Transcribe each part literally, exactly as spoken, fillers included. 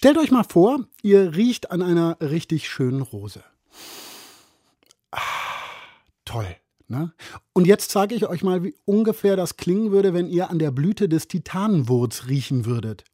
Stellt euch mal vor, ihr riecht an einer richtig schönen Rose. Ah, toll, ne? Und jetzt zeige ich euch mal, wie ungefähr das klingen würde, wenn ihr an der Blüte des Titanenwurz riechen würdet.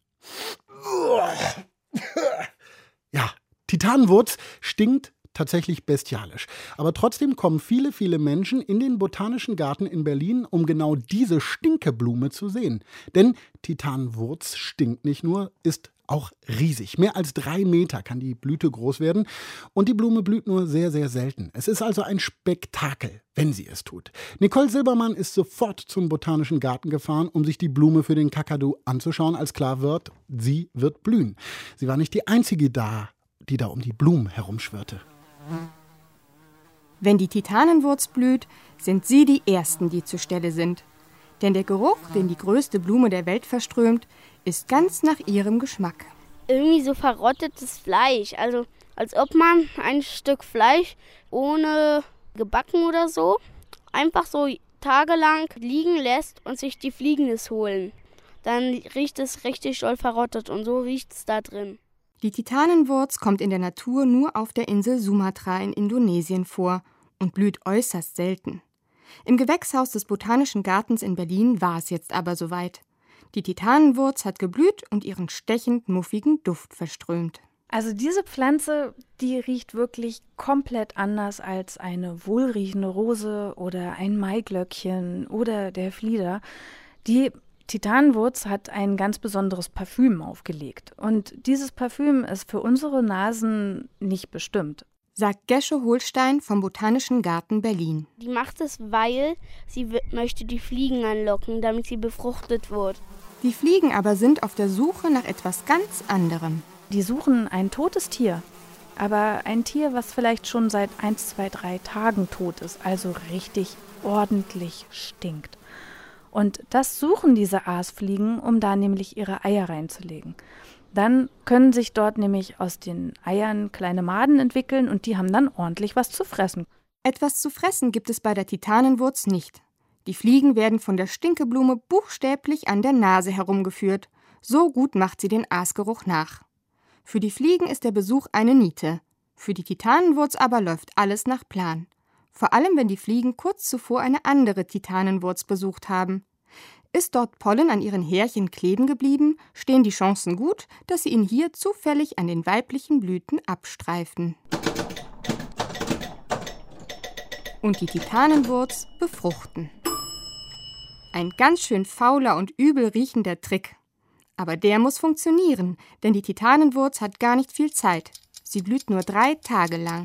Ja, Titanenwurz stinkt tatsächlich bestialisch. Aber trotzdem kommen viele, viele Menschen in den Botanischen Garten in Berlin, um genau diese Stinkeblume zu sehen. Denn Titanenwurz stinkt nicht nur, ist auch riesig. Mehr als drei Meter kann die Blüte groß werden. Und die Blume blüht nur sehr, sehr selten. Es ist also ein Spektakel, wenn sie es tut. Nicole Silbermann ist sofort zum Botanischen Garten gefahren, um sich die Blume für den Kakadu anzuschauen, als klar wird, sie wird blühen. Sie war nicht die einzige da, die da um die Blumen herumschwirrte. Wenn die Titanenwurz blüht, sind sie die Ersten, die zur Stelle sind. Denn der Geruch, den die größte Blume der Welt verströmt, ist ganz nach ihrem Geschmack. Irgendwie so verrottetes Fleisch, also als ob man ein Stück Fleisch ohne gebacken oder so einfach so tagelang liegen lässt und sich die Fliegen es holen. Dann riecht es richtig doll verrottet und so riecht es da drin. Die Titanenwurz kommt in der Natur nur auf der Insel Sumatra in Indonesien vor und blüht äußerst selten. Im Gewächshaus des Botanischen Gartens in Berlin war es jetzt aber soweit. Die Titanenwurz hat geblüht und ihren stechend muffigen Duft verströmt. Also diese Pflanze, die riecht wirklich komplett anders als eine wohlriechende Rose oder ein Maiglöckchen oder der Flieder. Die Titanenwurz hat ein ganz besonderes Parfüm aufgelegt. Und dieses Parfüm ist für unsere Nasen nicht bestimmt, sagt Gesche Holstein vom Botanischen Garten Berlin. Die macht es, weil sie w- möchte die Fliegen anlocken, damit sie befruchtet wird. Die Fliegen aber sind auf der Suche nach etwas ganz anderem. Die suchen ein totes Tier, aber ein Tier, was vielleicht schon seit eins, zwei, drei Tagen tot ist, also richtig ordentlich stinkt. Und das suchen diese Aasfliegen, um da nämlich ihre Eier reinzulegen. Dann können sich dort nämlich aus den Eiern kleine Maden entwickeln und die haben dann ordentlich was zu fressen. Etwas zu fressen gibt es bei der Titanenwurz nicht. Die Fliegen werden von der Stinkeblume buchstäblich an der Nase herumgeführt. So gut macht sie den Aasgeruch nach. Für die Fliegen ist der Besuch eine Niete. Für die Titanenwurz aber läuft alles nach Plan. Vor allem, wenn die Fliegen kurz zuvor eine andere Titanenwurz besucht haben. Ist dort Pollen an ihren Härchen kleben geblieben, stehen die Chancen gut, dass sie ihn hier zufällig an den weiblichen Blüten abstreifen. Und die Titanenwurz befruchten. Ein ganz schön fauler und übel riechender Trick. Aber der muss funktionieren, denn die Titanenwurz hat gar nicht viel Zeit. Sie blüht nur drei Tage lang.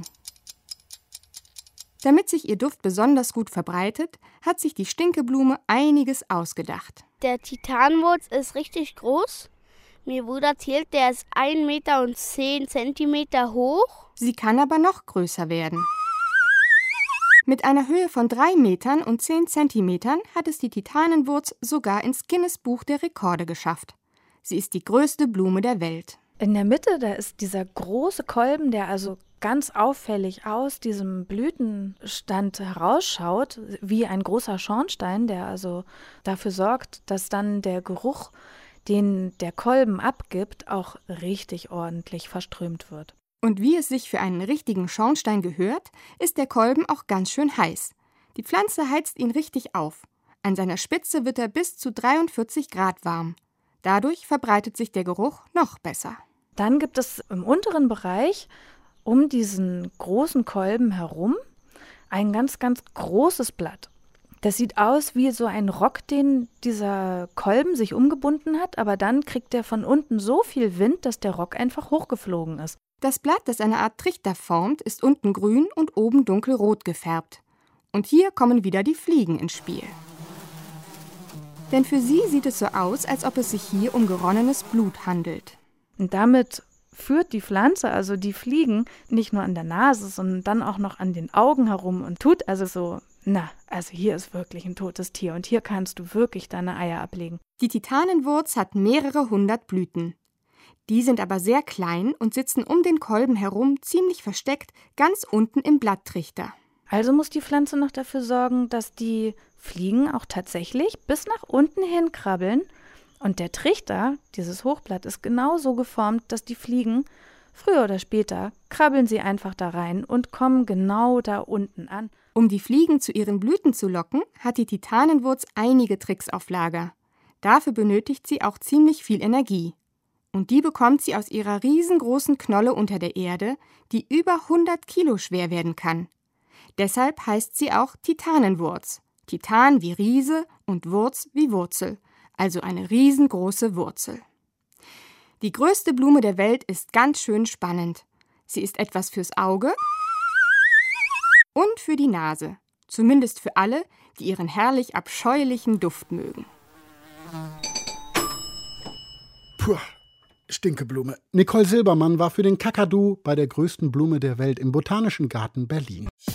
Damit sich ihr Duft besonders gut verbreitet, hat sich die Stinkeblume einiges ausgedacht. Der Titanenwurz ist richtig groß. Mir wurde erzählt, der ist ein Meter und zehn Zentimeter hoch. Sie kann aber noch größer werden. Mit einer Höhe von drei Metern und zehn Zentimetern hat es die Titanenwurz sogar ins Guinness-Buch der Rekorde geschafft. Sie ist die größte Blume der Welt. In der Mitte, da ist dieser große Kolben, der also ganz auffällig aus diesem Blütenstand herausschaut, wie ein großer Schornstein, der also dafür sorgt, dass dann der Geruch, den der Kolben abgibt, auch richtig ordentlich verströmt wird. Und wie es sich für einen richtigen Schornstein gehört, ist der Kolben auch ganz schön heiß. Die Pflanze heizt ihn richtig auf. An seiner Spitze wird er bis zu dreiundvierzig Grad warm. Dadurch verbreitet sich der Geruch noch besser. Dann gibt es im unteren Bereich um diesen großen Kolben herum ein ganz, ganz großes Blatt. Das sieht aus wie so ein Rock, den dieser Kolben sich umgebunden hat, aber dann kriegt er von unten so viel Wind, dass der Rock einfach hochgeflogen ist. Das Blatt, das eine Art Trichter formt, ist unten grün und oben dunkelrot gefärbt. Und hier kommen wieder die Fliegen ins Spiel. Denn für sie sieht es so aus, als ob es sich hier um geronnenes Blut handelt. Und damit führt die Pflanze, also die Fliegen, nicht nur an der Nase, sondern dann auch noch an den Augen herum und tut also so, na, also hier ist wirklich ein totes Tier und hier kannst du wirklich deine Eier ablegen. Die Titanenwurz hat mehrere hundert Blüten. Die sind aber sehr klein und sitzen um den Kolben herum ziemlich versteckt, ganz unten im Blatttrichter. Also muss die Pflanze noch dafür sorgen, dass die Fliegen auch tatsächlich bis nach unten hin krabbeln Und der Trichter, dieses Hochblatt, ist genau so geformt, dass die Fliegen, früher oder später, krabbeln sie einfach da rein und kommen genau da unten an. Um die Fliegen zu ihren Blüten zu locken, hat die Titanenwurz einige Tricks auf Lager. Dafür benötigt sie auch ziemlich viel Energie. Und die bekommt sie aus ihrer riesengroßen Knolle unter der Erde, die über hundert Kilo schwer werden kann. Deshalb heißt sie auch Titanenwurz. Titan wie Riese und Wurz wie Wurzel, also eine riesengroße Wurzel. Die größte Blume der Welt ist ganz schön spannend. Sie ist etwas fürs Auge und für die Nase. Zumindest für alle, die ihren herrlich abscheulichen Duft mögen. Puh, Stinkeblume. Nicole Silbermann war für den Kakadu bei der größten Blume der Welt im Botanischen Garten Berlin.